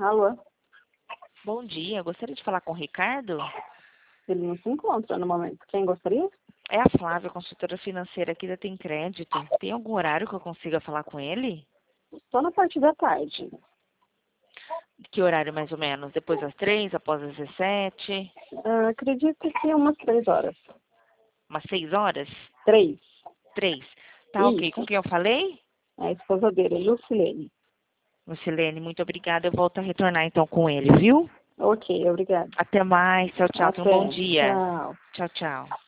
Alô? Bom dia, gostaria de falar com o Ricardo. Ele não se encontra no momento. Quem gostaria? É a Flávia, consultora financeira aqui da Tem Crédito. Tem algum horário que eu consiga falar com ele? Só na parte da tarde. Que horário mais ou menos? Depois das 3, após as 17? Acredito que umas 3 horas. Umas 6 horas? 3. 3. Tá ok. Isso. Com quem eu falei? A esposa dele, Lucilene. Lucilene, muito obrigada. Eu volto a retornar então com ele, viu? Ok, obrigada. Até mais. Tchau, tchau. Tenha um bom Até. dia. Tchau. Tchau, tchau.